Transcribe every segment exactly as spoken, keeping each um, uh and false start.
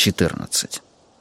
четырнадцать.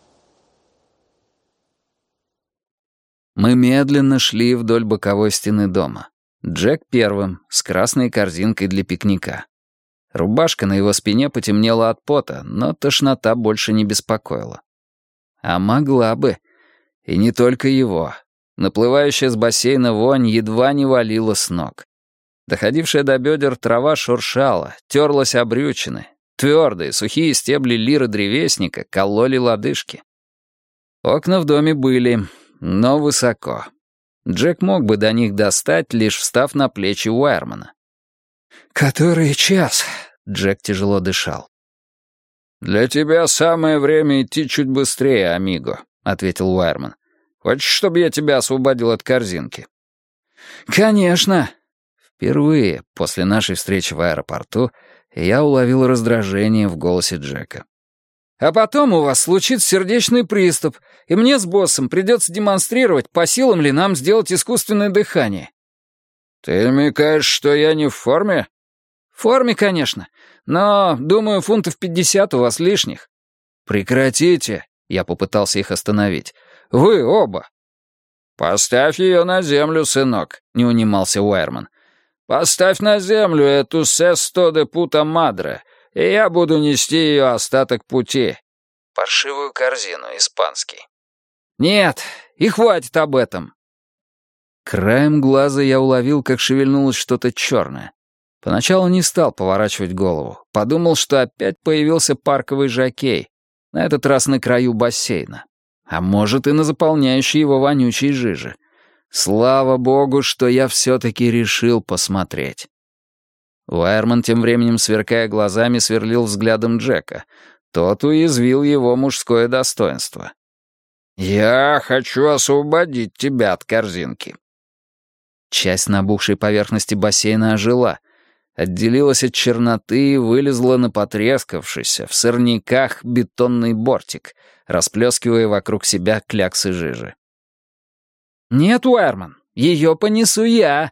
Мы медленно шли вдоль боковой стены дома. Джек первым, с красной корзинкой для пикника. Рубашка на его спине потемнела от пота, но тошнота больше не беспокоила. А могла бы. И не только его. Наплывающая с бассейна вонь едва не валила с ног. Доходившая до бедер трава шуршала, терлась об брючины. Твердые, сухие стебли лиры древесника кололи лодыжки. Окна в доме были, но высоко. Джек мог бы до них достать, лишь встав на плечи Уайермана. «Который час?» — Джек тяжело дышал. «Для тебя самое время идти чуть быстрее, амиго», — ответил Уайерман. «Хочешь, чтобы я тебя освободил от корзинки?» «Конечно». Впервые после нашей встречи в аэропорту я уловил раздражение в голосе Джека. «А потом у вас случится сердечный приступ, и мне с боссом придется демонстрировать, по силам ли нам сделать искусственное дыхание». «Ты намекаешь, что я не в форме?» «В форме, конечно, но, думаю, фунтов пятьдесят у вас лишних». «Прекратите», — я попытался их остановить. «Вы оба». «Поставь ее на землю, сынок», — не унимался Уайерман. «Поставь на землю эту сесто де пута мадре, и я буду нести ее остаток пути». Паршивую корзину, испанский. «Нет, и хватит об этом». Краем глаза я уловил, как шевельнулось что-то черное. Поначалу не стал поворачивать голову. Подумал, что опять появился парковый жокей, на этот раз на краю бассейна. А может, и на заполняющей его вонючей жиже. Слава богу, что я все-таки решил посмотреть. Уайерман тем временем, сверкая глазами, сверлил взглядом Джека. Тот уязвил его мужское достоинство. «Я хочу освободить тебя от корзинки». Часть набухшей поверхности бассейна ожила, отделилась от черноты и вылезла на потрескавшийся в сорняках бетонный бортик, расплескивая вокруг себя кляксы жижи. «Нет, Уайерман, ее понесу я».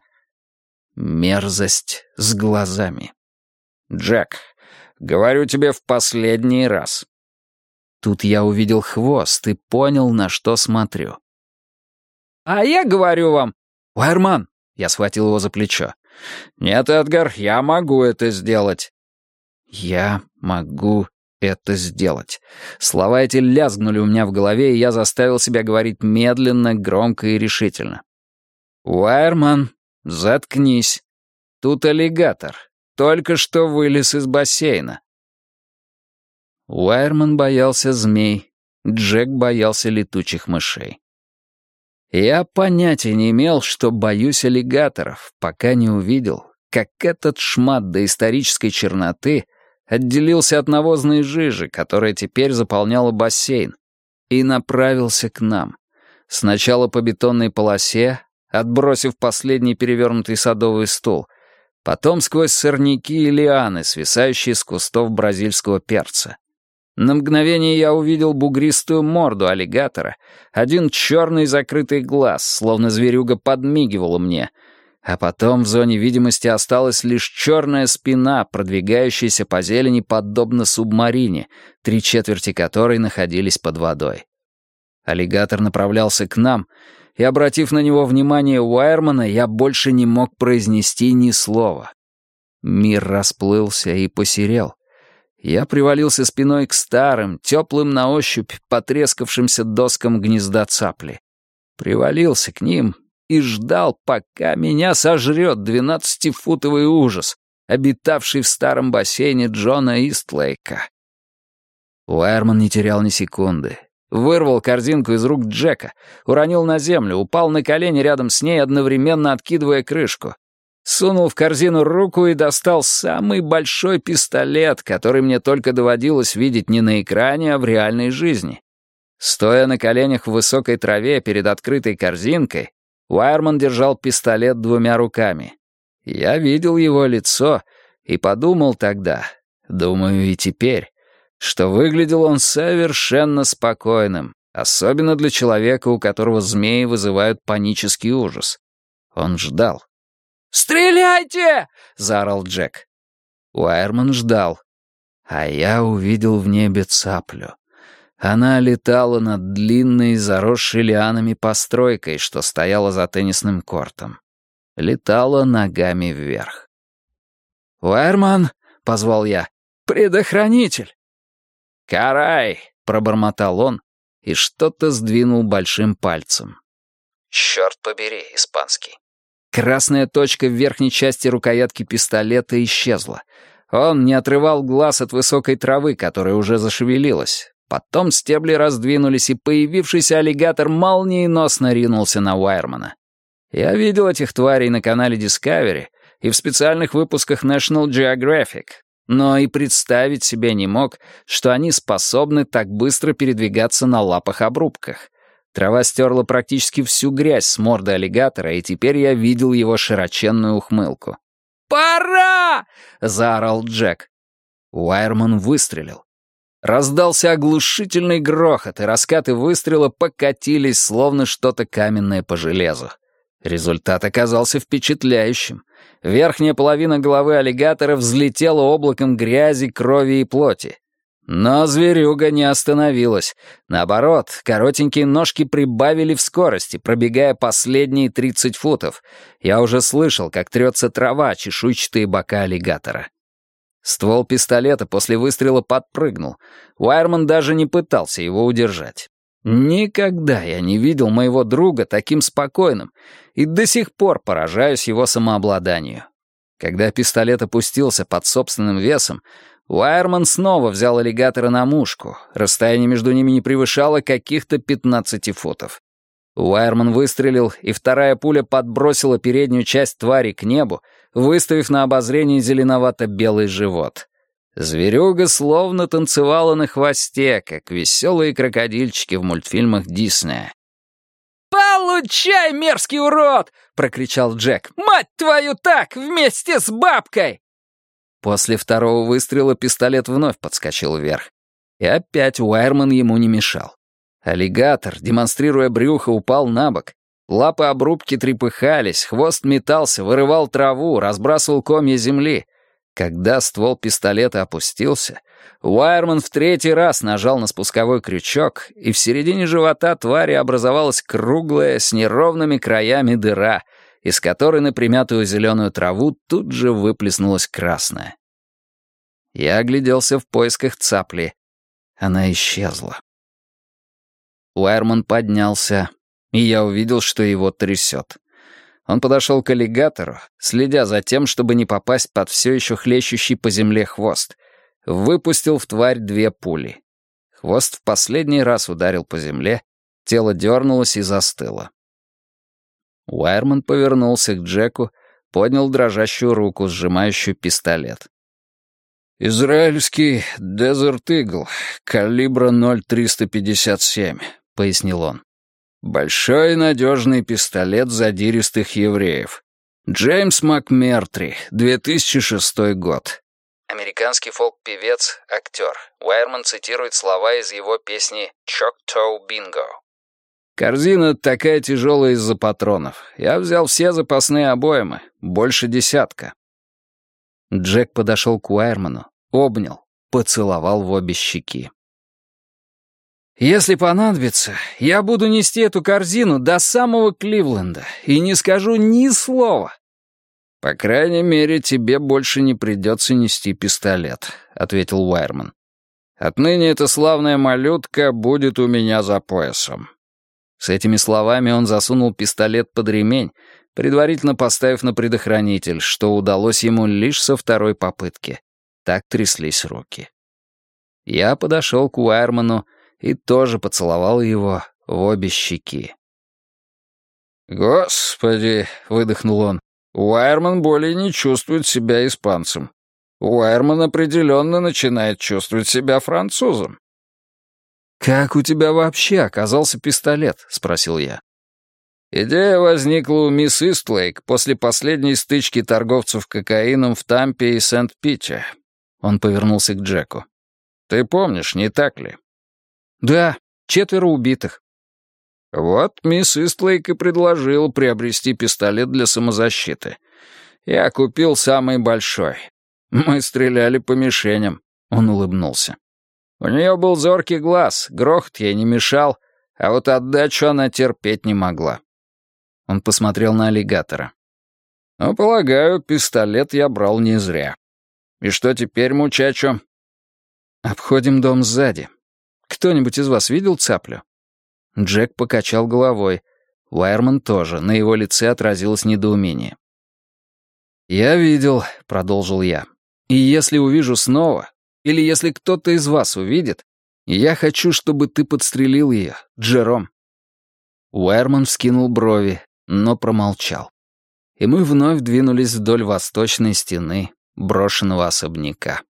Мерзость с глазами. «Джек, говорю тебе в последний раз». Тут я увидел хвост и понял, на что смотрю. «А я говорю вам...» «Уайерман!» — я схватил его за плечо. «Нет, Эдгар, я могу это сделать». «Я могу это сделать». Слова эти лязгнули у меня в голове, и я заставил себя говорить медленно, громко и решительно. «Уайерман, заткнись. Тут аллигатор. Только что вылез из бассейна». Уайерман боялся змей, Джек боялся летучих мышей. Я понятия не имел, что боюсь аллигаторов, пока не увидел, как этот шмат доисторической черноты отделился от навозной жижи, которая теперь заполняла бассейн, и направился к нам. Сначала по бетонной полосе, отбросив последний перевернутый садовый стул, потом сквозь сорняки и лианы, свисающие с кустов бразильского перца. На мгновение я увидел бугристую морду аллигатора, один черный закрытый глаз, словно зверюга подмигивала мне, а потом в зоне видимости осталась лишь черная спина, продвигающаяся по зелени подобно субмарине, три четверти которой находились под водой. Аллигатор направлялся к нам, и, обратив на него внимание Уайермана, я больше не мог произнести ни слова. Мир расплылся и посерел. Я привалился спиной к старым, теплым на ощупь, потрескавшимся доскам гнезда цапли. Привалился к ним и ждал, пока меня сожрет двенадцатифутовый ужас, обитавший в старом бассейне Джона Истлейка. Уайерман не терял ни секунды. Вырвал корзинку из рук Джека, уронил на землю, упал на колени рядом с ней, одновременно откидывая крышку. Сунул в корзину руку и достал самый большой пистолет, который мне только доводилось видеть не на экране, а в реальной жизни. Стоя на коленях в высокой траве перед открытой корзинкой, Уайерман держал пистолет двумя руками. Я видел его лицо и подумал тогда, думаю и теперь, что выглядел он совершенно спокойным, особенно для человека, у которого змеи вызывают панический ужас. Он ждал. «Стреляйте!» — заорал Джек. Уайерман ждал. А я увидел в небе цаплю. Она летала над длинной, заросшей лианами постройкой, что стояла за теннисным кортом. Летала ногами вверх. «Уайрман!» — позвал я. «Предохранитель!» «Карай!» — пробормотал он и что-то сдвинул большим пальцем. «Черт побери, испанский». Красная точка в верхней части рукоятки пистолета исчезла. Он не отрывал глаз от высокой травы, которая уже зашевелилась. Потом стебли раздвинулись, и появившийся аллигатор молниеносно ринулся на Уайрмана. Я видел этих тварей на канале Discovery и в специальных выпусках National Geographic, но и представить себе не мог, что они способны так быстро передвигаться на лапах-обрубках. Трава стерла практически всю грязь с морды аллигатора, и теперь я видел его широченную ухмылку. «Пора!» — заорал Джек. Уайрман выстрелил. Раздался оглушительный грохот, и раскаты выстрела покатились, словно что-то каменное по железу. Результат оказался впечатляющим. Верхняя половина головы аллигатора взлетела облаком грязи, крови и плоти. Но зверюга не остановилась. Наоборот, коротенькие ножки прибавили в скорости, пробегая последние тридцать футов. Я уже слышал, как трется трава, чешуйчатые бока аллигатора. Ствол пистолета после выстрела подпрыгнул. Уайрман даже не пытался его удержать. Никогда я не видел моего друга таким спокойным и до сих пор поражаюсь его самообладанию. Когда пистолет опустился под собственным весом, Уайрман снова взял аллигатора на мушку. Расстояние между ними не превышало каких-то пятнадцати футов. Уайрман выстрелил, и вторая пуля подбросила переднюю часть твари к небу, выставив на обозрение зеленовато-белый живот. Зверюга словно танцевала на хвосте, как веселые крокодильчики в мультфильмах Диснея. «Получай, мерзкий урод!» — прокричал Джек. «Мать твою так, вместе с бабкой!» После второго выстрела пистолет вновь подскочил вверх. И опять Уайрман ему не мешал. Аллигатор, демонстрируя брюхо, упал на бок. Лапы обрубки трепыхались, хвост метался, вырывал траву, разбрасывал комья земли. Когда ствол пистолета опустился, Уайрман в третий раз нажал на спусковой крючок, и в середине живота твари образовалась круглая, с неровными краями дыра, из которой на примятую зеленую траву тут же выплеснулась красная. Я огляделся в поисках цапли. Она исчезла. Уайрман поднялся, и я увидел, что его трясет. Он подошел к аллигатору, следя за тем, чтобы не попасть под все еще хлещущий по земле хвост. Выпустил в тварь две пули. Хвост в последний раз ударил по земле, тело дернулось и застыло. Уайрман повернулся к Джеку, поднял дрожащую руку, сжимающую пистолет. «Израильский Desert Eagle, калибра ноль триста пятьдесят семь», — пояснил он. «Большой надежный пистолет задиристых евреев. Джеймс МакМертри, две тысячи шестой год». Американский фолк-певец, актер. Уайрман цитирует слова из его песни «Choctaw Bingo». Корзина такая тяжелая из-за патронов. Я взял все запасные обоймы, больше десятка. Джек подошел к Уайрману, обнял, поцеловал в обе щеки. «Если понадобится, я буду нести эту корзину до самого Кливленда и не скажу ни слова». «По крайней мере, тебе больше не придется нести пистолет», — ответил Уайрман. «Отныне эта славная малютка будет у меня за поясом». С этими словами он засунул пистолет под ремень, предварительно поставив на предохранитель, что удалось ему лишь со второй попытки. Так тряслись руки. Я подошел к Уайрману и тоже поцеловал его в обе щеки. «Господи!» — выдохнул он. «Уайрман более не чувствует себя испанцем. Уайрман определенно начинает чувствовать себя французом». «Как у тебя вообще оказался пистолет?» — спросил я. Идея возникла у мисс Истлейк после последней стычки торговцев кокаином в Тампе и Сент-Пите. Он повернулся к Джеку. «Ты помнишь, не так ли?» «Да, четверо убитых». «Вот мисс Истлейк и предложила приобрести пистолет для самозащиты. Я купил самый большой. Мы стреляли по мишеням». Он улыбнулся. У нее был зоркий глаз, грохот ей не мешал, а вот отдачу она терпеть не могла». Он посмотрел на аллигатора. «Ну, полагаю, пистолет я брал не зря. И что теперь, мучачо?» «Обходим дом сзади. Кто-нибудь из вас видел цаплю?» Джек покачал головой. Уайерман тоже, на его лице отразилось недоумение. «Я видел», — продолжил я. «И если увижу снова, или если кто-то из вас увидит, я хочу, чтобы ты подстрелил ее, Джером». Уайерман вскинул брови, но промолчал. И мы вновь двинулись вдоль восточной стены брошенного особняка.